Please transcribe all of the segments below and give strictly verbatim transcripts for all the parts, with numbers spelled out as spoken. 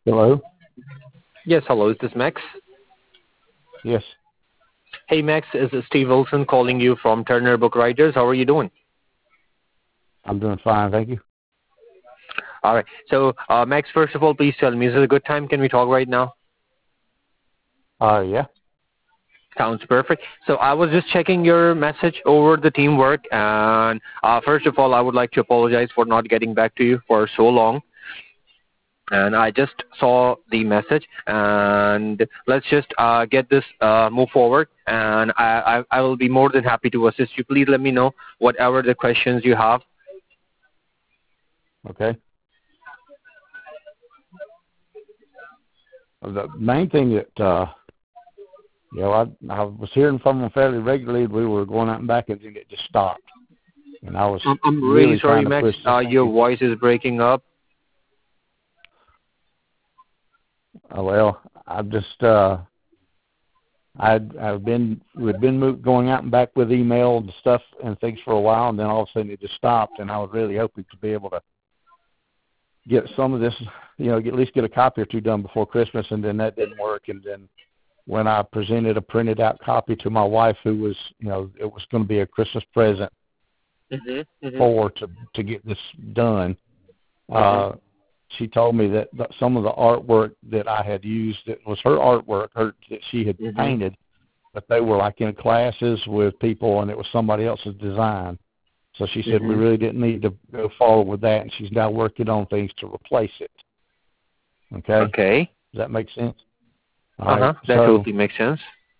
Hello? Yes, hello. Is this Max? Yes, Hey, Max. This is Steve Wilson calling you from Turner Book Writers. How are you doing? I'm doing fine, thank you. All right. So, uh, Max, first of all, please tell me, is it a good time? Can we talk right now? Uh, yeah. Sounds perfect. So I was just checking your message over the teamwork, and uh, first of all, I would like to apologize for not getting back to you for so long. And I just saw the message, and let's just uh, get this uh, move forward. And I, I I will be more than happy to assist you. Please let me know whatever the questions you have. Okay. The main thing that, uh, you know, I, I was hearing from them fairly regularly. We were going out and back, and then it just stopped. And I was I'm, I'm really really sorry, trying to Max. push this Uh, your thing. voice is breaking up. Uh, well, I've just, uh, I'd, I've been, we'd been mo- going out and back with email and stuff and things for a while, and then all of a sudden it just stopped. And I was really hoping to be able to get some of this, you know, at least get a copy or two done before Christmas, and then that didn't work. And then when I presented a printed out copy to my wife, who was, you know, it was going to be a Christmas present Mm-hmm, mm-hmm, for to to get this done. mm-hmm, Uh, she told me that th- some of the artwork that I had used, it was her artwork, her that she had mm-hmm, painted, but they were like in classes with people, and it was somebody else's design. So she said we mm-hmm. really didn't need to go forward with that, and she's now working on things to replace it. Okay, Okay. does that make sense? All right. Uh-huh. That So totally makes sense.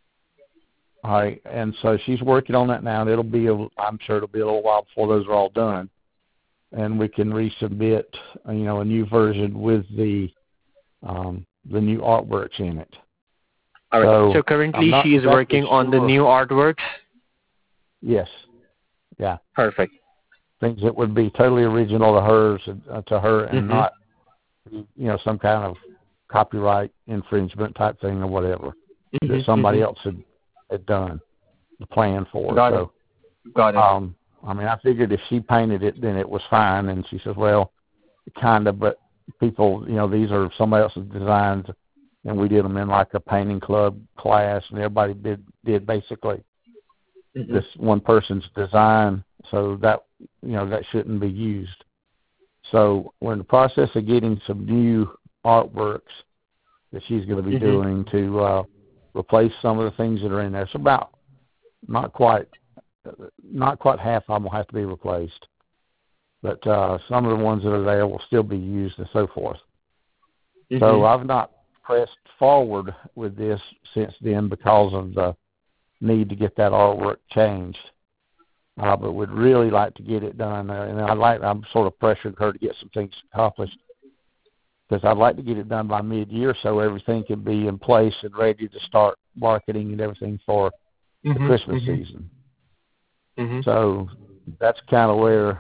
all right, and so she's working on that now, and it'll be, a, I'm sure it'll be a little while before those are all done, and we can resubmit, uh, you know, a new version with the um, the new artworks in it. All right. So So I'm currently not she is exactly working on the sure. new artworks. Yes, yeah, Perfect. things that would be totally original to hers, uh, to her, and Mm-hmm, not, you know, some kind of copyright infringement type thing or whatever that mm-hmm, somebody mm-hmm. else had had done the plan for. Got it. So. Got it. Um, I mean, I figured if she painted it, then it was fine. And she says, well, kind of, but people, you know, these are somebody else's designs, and we did them in like a painting club class, and everybody did did basically Mm-hmm, this one person's design, so that, you know, that shouldn't be used. So we're in the process of getting some new artworks that she's going to be mm-hmm. doing to uh, replace some of the things that are in there. It's about not quite not quite half of them will have to be replaced, but uh, some of the ones that are there will still be used and so forth. Mm-hmm. So I've not pressed forward with this since then because of the need to get that artwork changed. Uh, but would really like to get it done, uh, and I like I'm sort of pressuring her to get some things accomplished because I'd like to get it done by mid-year so everything can be in place and ready to start marketing and everything for the Mm-hmm. Christmas Mm-hmm. season. Mm-hmm. So that's kind of where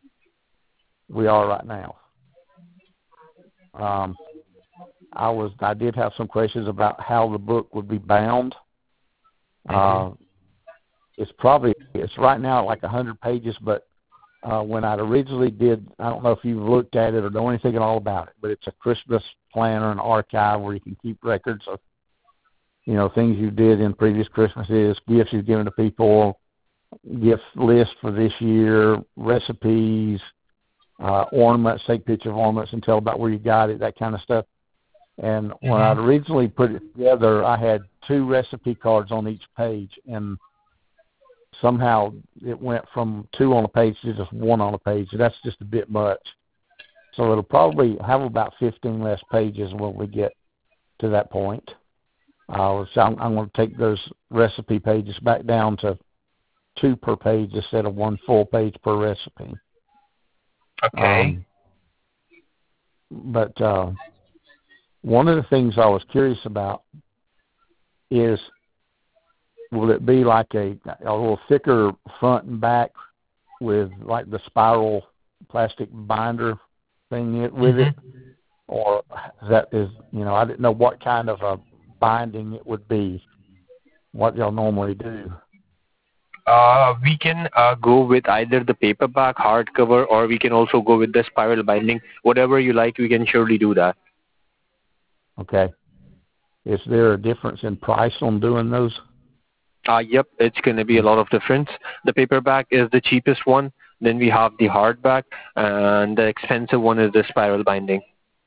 we are right now. Um, I was I did have some questions about how the book would be bound. Mm-hmm. Uh, it's probably it's right now like a hundred pages, but uh, when I originally did, I don't know if you've looked at it or know anything at all about it, but it's a Christmas planner and archive where you can keep records of, you know, things you did in previous Christmases, gifts you've given to people, gift list for this year, recipes, uh, ornaments, take picture of ornaments and tell about where you got it, that kind of stuff. And when I Mm-hmm. originally put it together, I had two recipe cards on each page, and somehow it went from two on a page to just one on a page. That's just a bit much. So it'll probably have about fifteen less pages when we get to that point. Uh, so I'm, I'm going to take those recipe pages back down to two per page instead of one full page per recipe. Okay. Um, but uh, one of the things I was curious about is, will it be like a, a little thicker front and back with like the spiral plastic binder thing it, with Mm-hmm. it? Or that is, you know, I didn't know what kind of a binding it would be, what y'all normally do. Uh, we can uh, go with either the paperback, hardcover, or we can also go with the spiral binding. Whatever you like, we can surely do that. Okay. Is there a difference in price on doing those? Uh, yep, it's going to be a lot of difference. The paperback is the cheapest one. Then we have the hardback, and the expensive one is the spiral binding.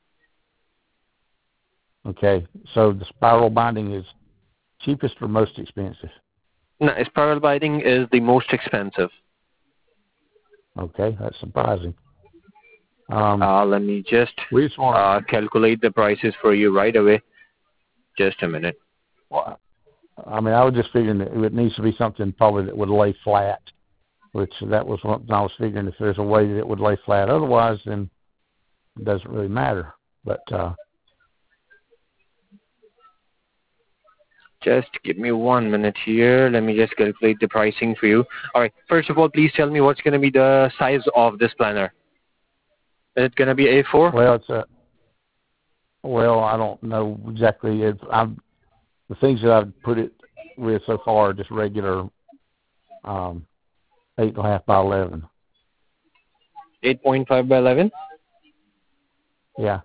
Okay. So the spiral binding is cheapest or most expensive? No, spiral binding is the most expensive. Okay, that's surprising. Um, uh, let me just we just want uh, calculate the prices for you right away. Just a minute. well, I mean, I was just figuring that it needs to be something probably that would lay flat, which that was what I was figuring, if there's a way that it would lay flat. Otherwise, then it doesn't really matter. But uh, just give me one minute here. Let me just calculate the pricing for you. All right. First of all, please tell me what's going to be the size of this planner. Is it going to be A four? Well, it's a well, I don't know exactly. It, I'm the things that I've put it with so far are just regular um, eight and a half by eleven. eight point five by eleven? Yeah.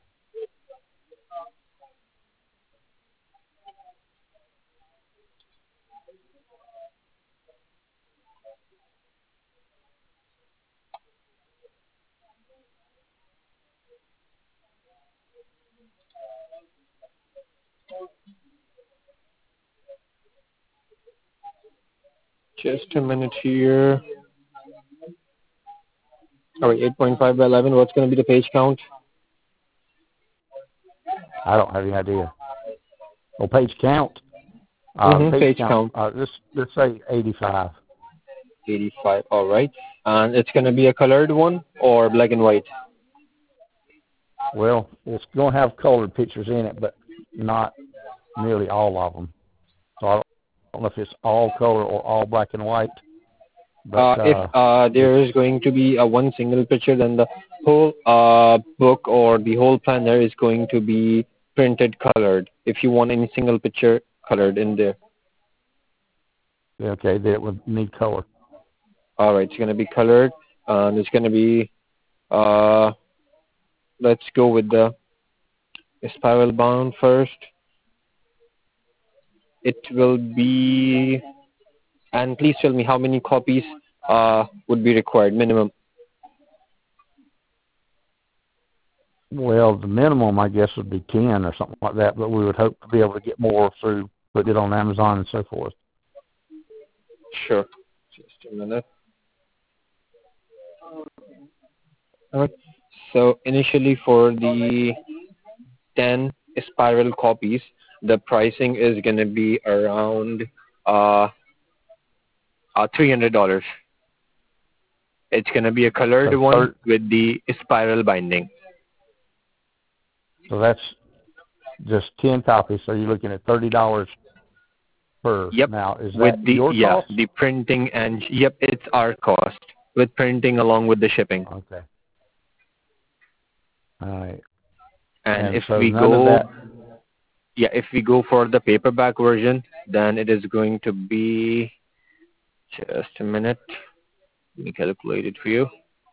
Just a minute here. All right, eight point five by eleven. What's going to be the page count? I don't have any idea. Well, page count. Uh, Mm-hmm, page, page count. count. Uh, let's let's say eighty-five. eighty-five. All right. And it's going to be a colored one or black and white? Well, it's going to have colored pictures in it, but not nearly all of them. So I don't know if it's all color or all black and white. But, uh, uh, if uh, there is going to be a one single picture, then the whole uh, book or the whole planner is going to be printed colored. If you want any single picture colored in there. okay, that would need color. All right, it's going to be colored, and it's going to be. Uh, let's go with the spiral bound first. It will be. And please tell me how many copies uh, would be required, minimum. Well, the minimum, I guess, would be ten or something like that, but we would hope to be able to get more through putting it on Amazon and so forth. Sure. Just a minute. All right. So initially for the ten spiral copies, the pricing is going to be around uh, uh, three hundred dollars. It's going to be a colored So one third, with the spiral binding. so that's just ten copies. So you're looking at thirty dollars per. Yep. Now, is With that the your yeah, cost? the printing and yep, it's our cost with printing along with the shipping. Okay. All right. And, And if so we none of go that. yeah, if we go for the paperback version, then it is going to be just a minute. Let me calculate it for you.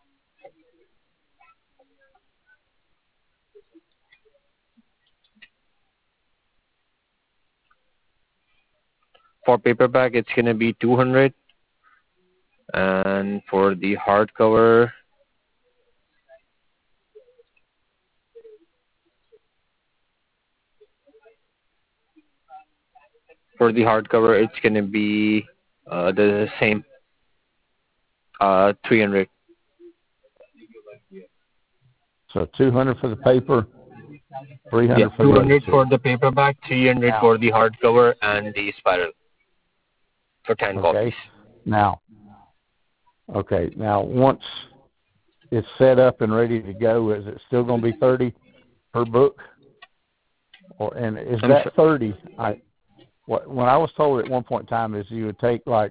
For paperback, it's going to be two hundred, and for the hardcover, for the hardcover, it's going to be uh, the same, uh, three hundred. So two hundred for the paper, three hundred Yeah, for the other two hundred two. for the paperback, three hundred Now, for the hardcover, and the spiral for ten okay. copies. Now, okay. Now, once it's set up and ready to go, is it still going to be thirty per book? Or and is I'm that so- thirty? I what when I was told at one point in time is you would take like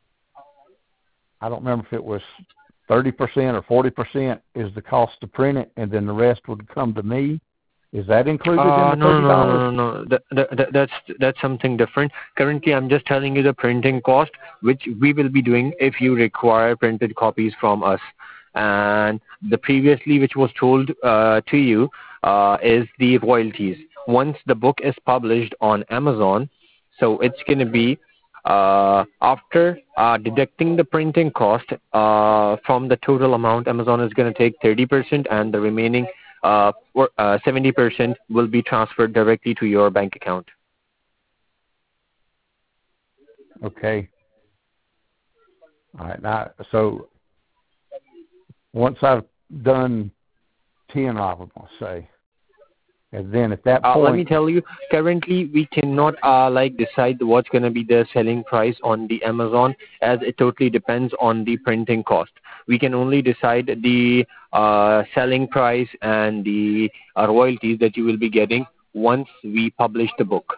I don't remember if it was thirty percent or forty percent is the cost to print it, and then the rest would come to me. Is that included Uh, in the no, thirty no, dollars? no, no, no, no. That, that, that, that's that's something different. Currently, I'm just telling you the printing cost, which we will be doing if you require printed copies from us. And the previously, which was told uh, to you, uh, is the royalties. once the book is published on Amazon, so it's going to be uh, after uh, deducting the printing cost uh, from the total amount, Amazon is going to take thirty percent, and the remaining uh, or, uh, seventy percent will be transferred directly to your bank account. Okay. All right. Now, so once I've done ten of them, I'll say, and then at that Uh, point, let me tell you, currently we cannot uh, like decide what's going to be the selling price on the Amazon, as it totally depends on the printing cost. We can only decide the uh, selling price and the uh, royalties that you will be getting once we publish the book.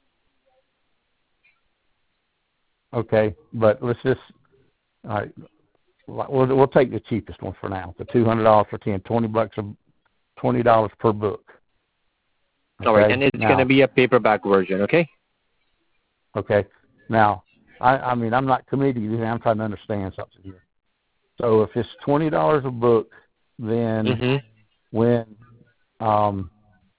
okay, but let's just, all right, we'll, we'll take the cheapest one for now, the two hundred dollars for ten, twenty bucks, a, twenty dollars per book. Okay? All right, and it's now, going to be a paperback version, okay? Okay. Now, I, I mean, I'm not committing to anything. I'm trying to understand something here. So if it's twenty dollars a book, then Mm-hmm. when um,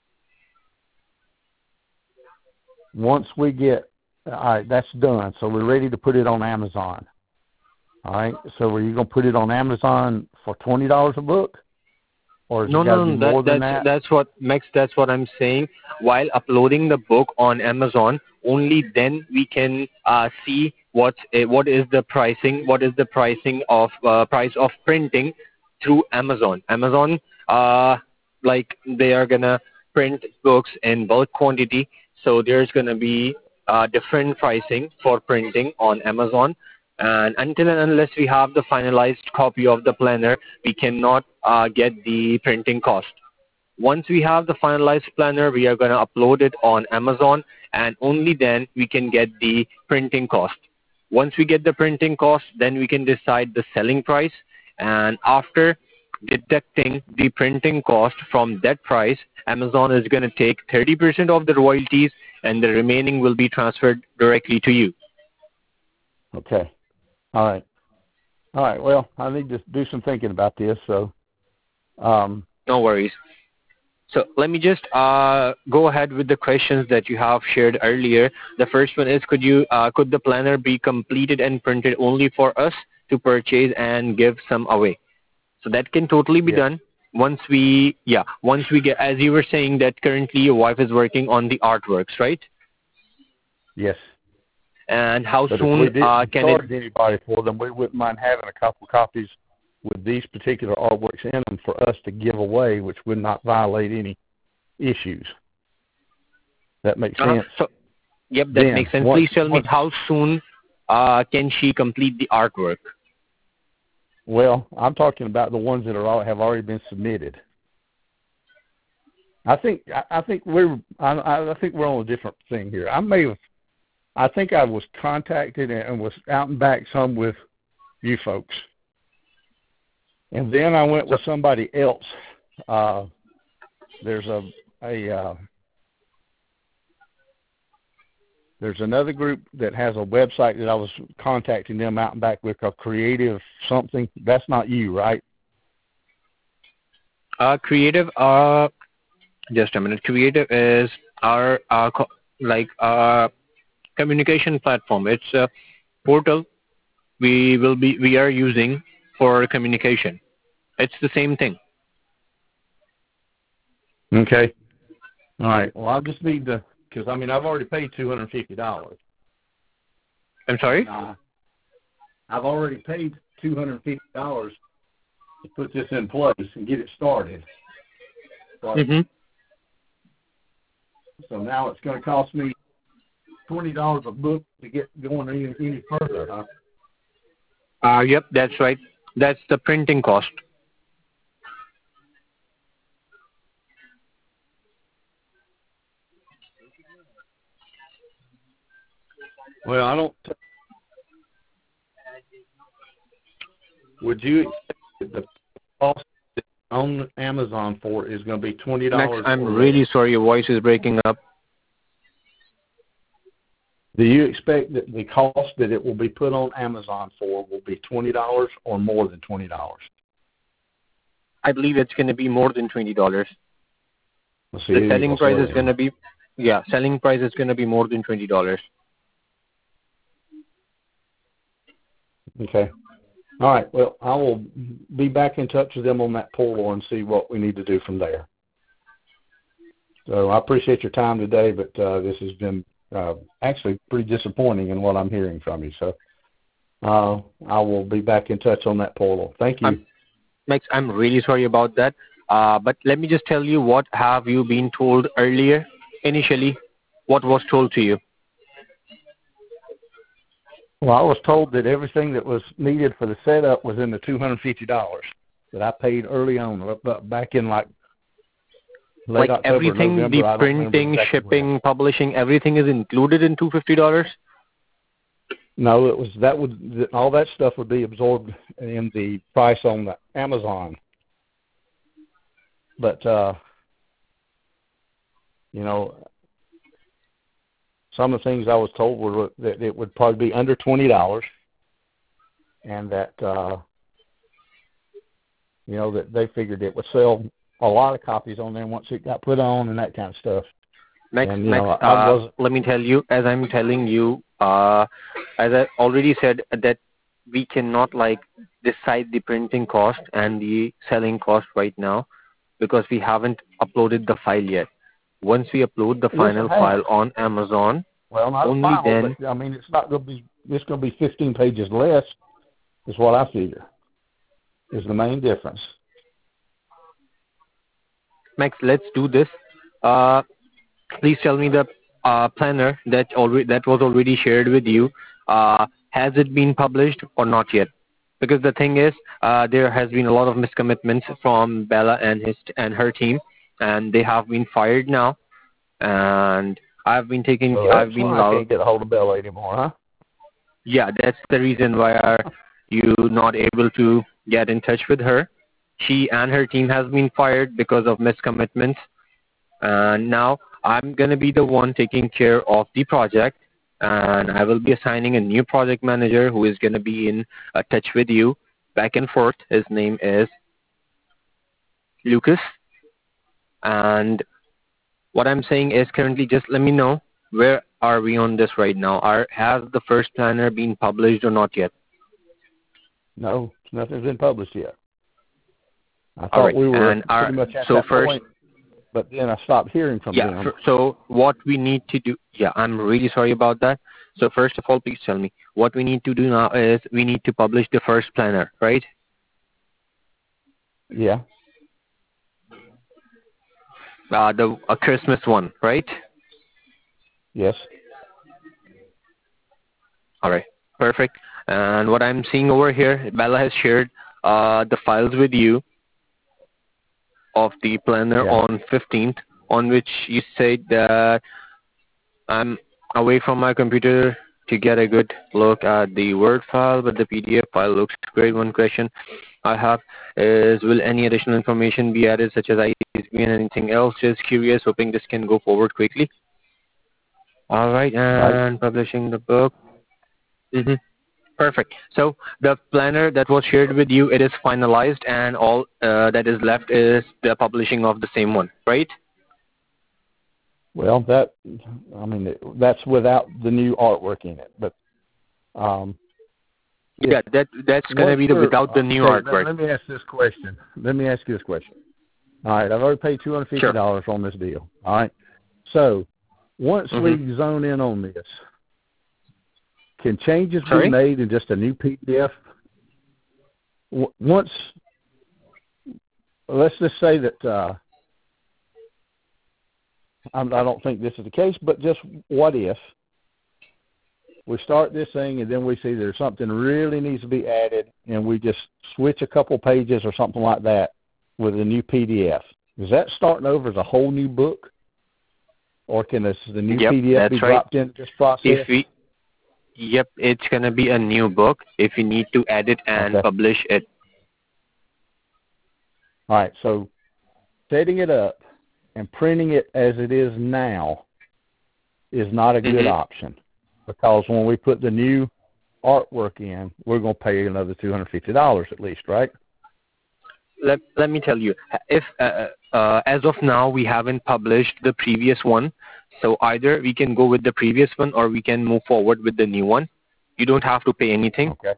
once we get, all right, that's done. So we're ready to put it on Amazon. All right. So are you going to put it on Amazon for twenty dollars a book? Or is No, it got to no, be no. more That, than that's that? that's what Max. That's what I'm saying. While uploading the book on Amazon, only then we can uh, see what uh, what is the pricing. What is the pricing of uh, price of printing through Amazon? Amazon, uh, like they are gonna print books in bulk quantity, so there's gonna be uh, different pricing for printing on Amazon. And until and unless we have the finalized copy of the planner, we cannot uh, get the printing cost. Once we have the finalized planner, we are going to upload it on Amazon, and only then we can get the printing cost. Once we get the printing cost, then we can decide the selling price, and after deducting the printing cost from that price, Amazon is going to take thirty percent of the royalties, and the remaining will be transferred directly to you. Okay. All right. All right. Well, I need to do some thinking about this. So, um, No worries. So let me just uh, go ahead with the questions that you have shared earlier. The first one is, could you uh, could the planner be completed and printed only for us to purchase and give some away? So that can totally be yes. done once we yeah once we get, as you were saying that currently your wife is working on the artworks, right? Yes. And how But soon if we didn't uh, can it? charge anybody for them, we wouldn't mind having a couple copies with these particular artworks in them for us to give away, which would not violate any issues. That makes Uh, sense? so yep, that Then, makes sense. once, Please tell me once, how soon uh, can she complete the artwork? well, I'm talking about the ones that are all, have already been submitted. I think I, I think we're I, I think we're on a different thing here. I may have I think I was contacted and was out and back some with you folks. And then I went with somebody else. Uh, there's a a uh, there's another group that has a website that I was contacting them out and back with, called Creative something. That's not you, right? Uh, creative. Uh, just a minute. Creative is our uh, co- like uh, communication platform. It's a portal we will be we are using for communication. It's the same thing. Okay. All right. Well, I'll just need to, because I mean I've already paid two hundred and fifty dollars. I'm sorry. Uh, I've already paid two hundred and fifty dollars to put this in place and get it started. So, Mm-hmm. so now it's going to cost me twenty dollars a book to get going any, any further, huh? Uh, yep, that's right. That's the printing cost. Well, I don't. Would you expect the cost on Amazon for it is going to be twenty dollars? Next, I'm or really less? sorry, your voice is breaking up. Do you expect that the cost that it will be put on Amazon for will be twenty dollars or more than twenty dollars? I believe it's going to be more than twenty dollars. Let's see, The selling I'll price slow is going down. to be, yeah, selling price is going to be more than twenty dollars. Okay. All right. Well, I will be back in touch with them on that portal and see what we need to do from there. So I appreciate your time today, but uh, this has been uh, actually pretty disappointing in what I'm hearing from you. So uh, I will be back in touch on that portal. Thank you. I'm, Max, I'm really sorry about that. Uh, but let me just tell you, what have you been told earlier, initially? What was told to you? Well, I was told that everything that was needed for the setup was in the two hundred fifty dollars that I paid early on, back in like late Like October, everything, November. the I don't remember printing, exactly shipping, when. publishing, everything is included in two hundred fifty dollars? No, it was that would all that stuff would be absorbed in the price on the Amazon. But uh, you know, some of the things I was told were that it would probably be under twenty dollars, and that uh, you know that they figured it would sell a lot of copies on there once it got put on and that kind of stuff. Max, And you Max, know, I uh, was let me tell you, as I'm telling you, uh, as I already said, that we cannot like decide the printing cost and the selling cost right now because we haven't uploaded the file yet. Once we upload the yes, it final has. file on Amazon, Well, not only final, then. but I mean, it's not going to be. It's going to be fifteen pages less, is what I figure. Is the main difference. Max, let's do this. Uh, please tell me the uh, planner that already that was already shared with you. Uh, has it been published or not yet? Because the thing is, uh, there has been a lot of miscommitments from Bella and his and her team, and they have been fired now. And I've been taking, So I've that's been why I well. can't get a hold of Bella anymore, huh? Yeah, that's the reason why are you not able to get in touch with her. She and her team has been fired because of miscommitments. And now I'm going to be the one taking care of the project, and I will be assigning a new project manager who is going to be in uh, touch with you back and forth. His name is Lucas. And what I'm saying is currently just let me know where are we on this right now. Are, has the first planner been published or not yet? No, nothing's been published yet. I All thought right. we were And pretty our, much at so that first, point, but then I stopped hearing from yeah, them. f- so what we need to do, yeah, I'm really sorry about that. So first of all, please tell me, what we need to do now is we need to publish the first planner, right? Yeah. Uh, the a Christmas one, right? Yes. All right, perfect. And what I'm seeing over here, Bella has shared uh, the files with you of the planner Yeah. on fifteenth, on which you said that I'm away from my computer to get a good look at the Word file, but the P D F file looks great. One question I have is, will any additional information be added, such as I S B and anything else? Just curious, hoping this can go forward quickly. All right, Right. and publishing the book. Mm-hmm. Perfect. So the planner that was shared with you, it is finalized, and all uh, that is left is the publishing of the same one, right? Well, that I mean it, that's without the new artwork in it. But um, if Yeah, that that's gonna once be the we're without the new okay, let, artwork. let me ask this question. Let me ask you this question. All right, I've already paid two hundred fifty Sure. dollars on this deal. All right. So once Mm-hmm. we zone in on this, can changes be Sorry. made in just a new P D F? W- once, let's just say that uh, I'm, I don't think this is the case, but just what if we start this thing and then we see there's something really needs to be added, and we just switch a couple pages or something like that with a new P D F? Is that starting over as a whole new book, or can this the new Yep, P D F that's be right. dropped into this process? If we, yep, it's gonna be a new book if you need to edit and Okay. publish it. All right. So setting it up and printing it as it is now is not a good Mm-hmm. option, because when we put the new artwork in, we're going to pay another two hundred fifty dollars at least, right? let let me tell you, if uh, uh, as of now we haven't published the previous one, so either we can go with the previous one or we can move forward with the new one. You don't have to pay anything. Okay.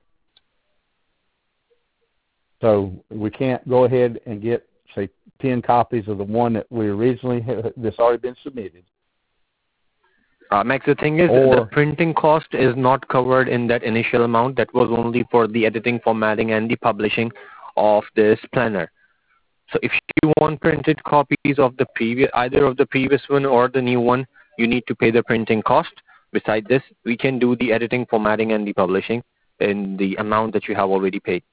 So we can't go ahead and get, say, ten copies of the one that we originally had, that's already been submitted. Uh, Max, the thing is, or, the printing cost is not covered in that initial amount. That was only for the editing, formatting, and the publishing of this planner. So if you want printed copies of the previous, either of the previous one or the new one, you need to pay the printing cost. Besides this, we can do the editing, formatting, and the publishing in the amount that you have already paid.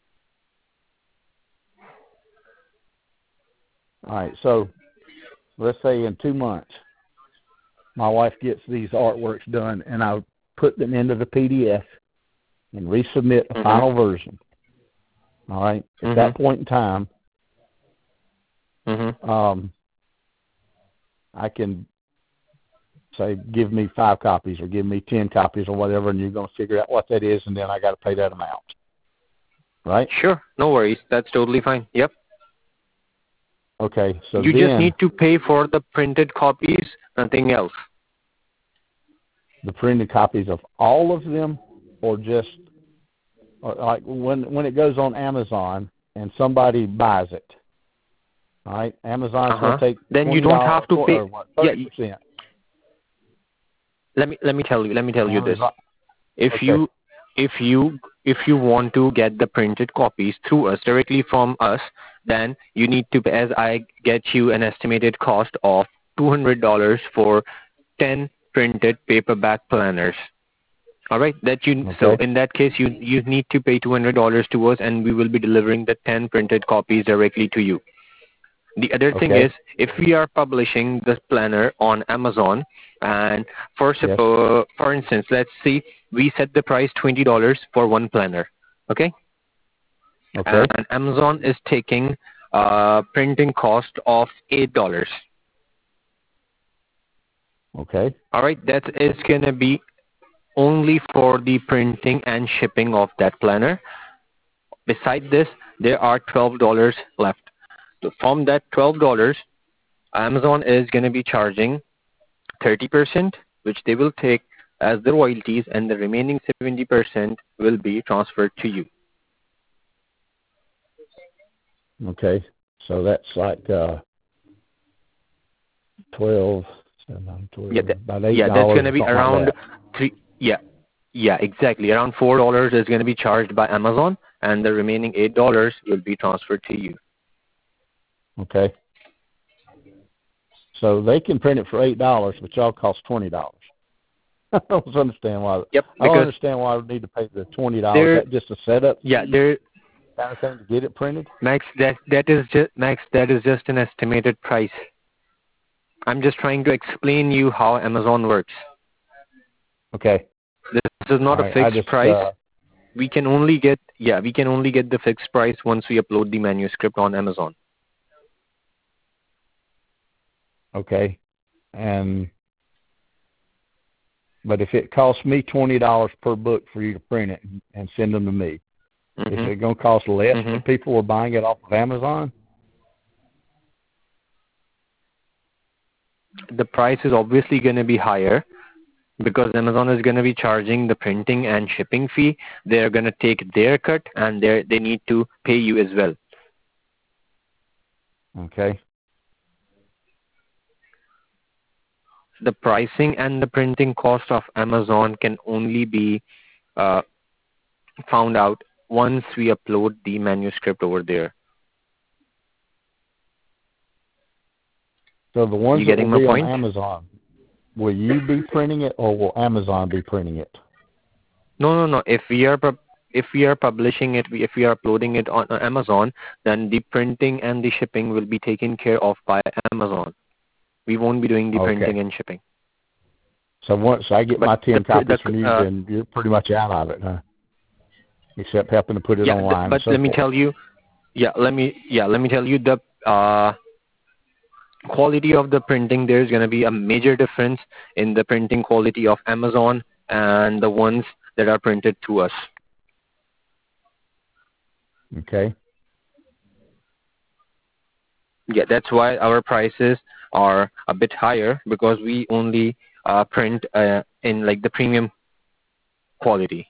All right. So let's say in two months, my wife gets these artworks done, and I put them into the P D F and resubmit a Mm-hmm. final version. All right. At Mm-hmm. that point in time, Mm-hmm. um, I can say, give me five copies or give me ten copies or whatever, and you're going to figure out what that is, and then I got to pay that amount. Right? Sure. No worries. That's totally fine. Yep. Okay. So you then just need to pay for the printed copies, nothing else. the printed copies of all of them, or just or like when when it goes on Amazon and somebody buys it. All right, Amazon's Uh-huh. going to take then you don't have to pay. or what, thirty percent. Yeah, let me let me tell you. Let me tell you this. Amazon, If okay. you if you if you want to get the printed copies through us directly from us, then you need to, as I get you an estimated cost of two hundred dollars for ten printed paperback planners. All right, that you Okay. so in that case you you need to pay two hundred dollars to us, and we will be delivering the ten printed copies directly to you. The other thing Okay. is, if we are publishing this planner on Amazon, and for Yes. uh, for instance, let's see, we set the price twenty dollars for one planner, okay? Okay. And Amazon is taking uh, printing cost of eight dollars. Okay. All right, that is gonna be only for the printing and shipping of that planner. Beside this, there are twelve dollars left. So from that twelve dollars, Amazon is going to be charging thirty percent, which they will take as the royalties, and the remaining seventy percent will be transferred to you. Okay. So that's like uh, twelve, seven, twelve, Yeah, that, about eight yeah, that's dollars going to or be something around like three. Yeah, yeah, exactly. Around four dollars is going to be charged by Amazon, and the remaining eight dollars will be transferred to you. that. Okay. So they can print it for eight dollars, but y'all cost twenty dollars. I don't understand why. Yep, I don't because understand why we need to pay the twenty dollars. That just a setup. Yeah, there, Kind of thing to get it printed. Max. That that is just Max. That is just an estimated price. I'm just trying to explain you how Amazon works. Okay. This is not All a right. I fixed just, price. uh, We can only get yeah, we can only get the fixed price once we upload the manuscript on Amazon. Okay. And but if it costs me twenty dollars per book for you to print it and send them to me, Mm-hmm. is it going to cost less Mm-hmm. if people are buying it off of Amazon? The price is obviously going to be higher because Amazon is going to be charging the printing and shipping fee. They're going to take their cut, and they they need to pay you as well. Okay. The pricing and the printing cost of Amazon can only be uh, found out once we upload the manuscript over there. So the ones You that getting will my be on point? Amazon, will you be printing it or will Amazon be printing it? No, no, no. If we are pub- if we are publishing it, if we are uploading it on Amazon, then the printing and the shipping will be taken care of by Amazon. We won't be doing the Okay. printing and shipping. So once I get But my ten the, copies the, from you, uh, then you're pretty much out of it, huh? Except helping to put it yeah, online. the, but and so let me forth. tell you, yeah, let me yeah, let me tell you the uh, quality of the printing. There's going to be a major difference in the printing quality of Amazon and the ones that are printed through us. Okay. Yeah, that's why our prices are a bit higher, because we only uh, print uh, in like the premium quality.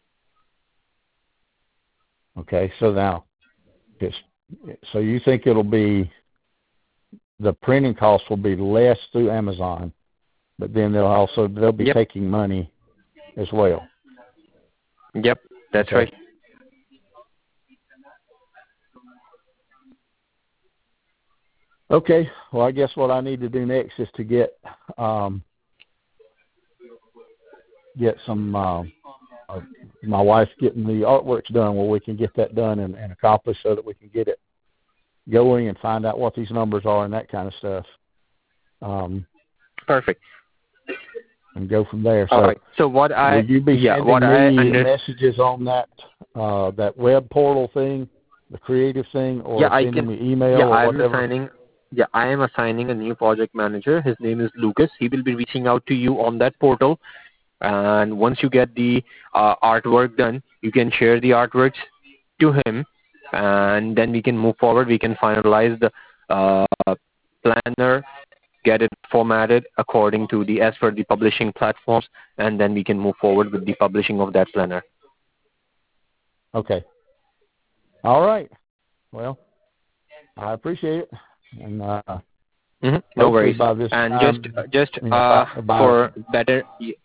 Okay, so now, it's, so you think it'll be, the printing cost will be less through Amazon, but then they'll also, they'll be Yep. taking money as well. Yep, that's Okay. right. Okay, well, I guess what I need to do next is to get um, get some. Uh, uh, my wife's getting the artworks done where we can get that done and, and accomplished, so that we can get it going and find out what these numbers are and that kind of stuff. Um, Perfect. and go from there. All so, right. So what I will you be yeah sending what I me under, messages on that uh, that web portal thing, the creative thing, or yeah I sending can me email yeah or I'm whatever? assigning yeah I am assigning a new project manager. His name is Lucas. He will be reaching out to you on that portal, and once you get the uh, artwork done, you can share the artworks to him, and then we can move forward. We can finalize the uh, planner, get it formatted according to the as per the publishing platforms, and then we can move forward with the publishing of that planner. Okay. All right. Well, I appreciate it, and uh, Mm-hmm. No hopefully worries. by this And just time, just you know, uh, by, by for better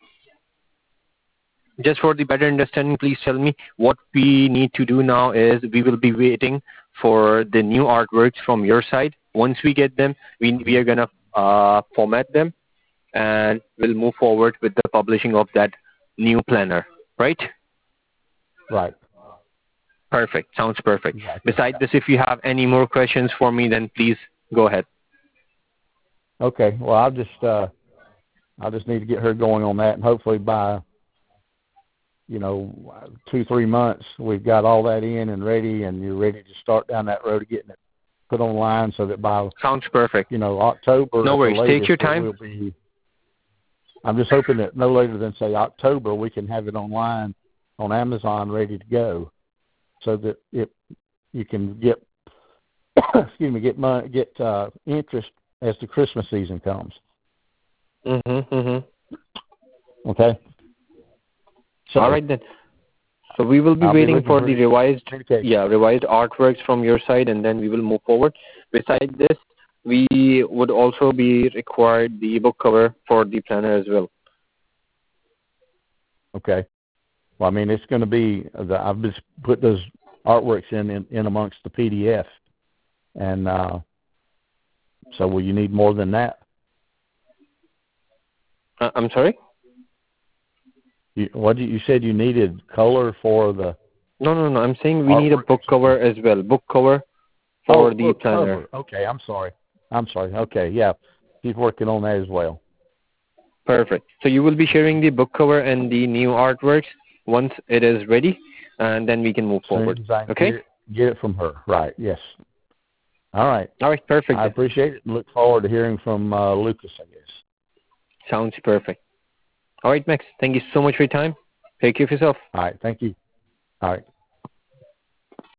just for the better understanding, please tell me what we need to do now. Is we will be waiting for the new artworks from your side. Once we get them, we we are gonna uh, format them, and we'll move forward with the publishing of that new planner. Right? right. Perfect. Sounds perfect. Exactly. Besides this, if you have any more questions for me, then please go ahead. Okay. Well, I'll just uh, I'll just need to get her going on that, and hopefully by you know two three months we've got all that in and ready, and you're ready to start down that road of getting it put online, so that by Sounds perfect. you know October No at the worries. Take latest your it time. will be. I'm just hoping that no later than say October we can have it online on Amazon ready to go, so that it you can get excuse me get money, get uh, interest as the Christmas season comes. Mm-hmm, mm-hmm. Okay. So, All right then. So we will be I'll waiting be for the revised, communication. yeah, revised artworks from your side, and then we will move forward. Besides this, we would also be required the book cover for the planner as well. Okay. Well, I mean, it's going to be. The, I've just put those artworks in, in in amongst the P D F, and uh, so will you need more than that? Uh, I'm sorry. You, what did you, you said you needed color for the? No, no, no. I'm saying we need a Artwork. book cover as well. Book cover for Oh, the book planner. cover. Okay, I'm sorry. I'm sorry. Okay, yeah, he's working on that as well. Perfect. So you will be sharing the book cover and the new artworks once it is ready, and then we can move As forward. soon as I can Okay? get it, get it from her. Right. Yes. All right. All right. Perfect. I appreciate it and look forward to hearing from uh, Lucas, I guess. Sounds perfect. All right, Max. Thank you so much for your time. Take care of yourself. All right. Thank you. All right.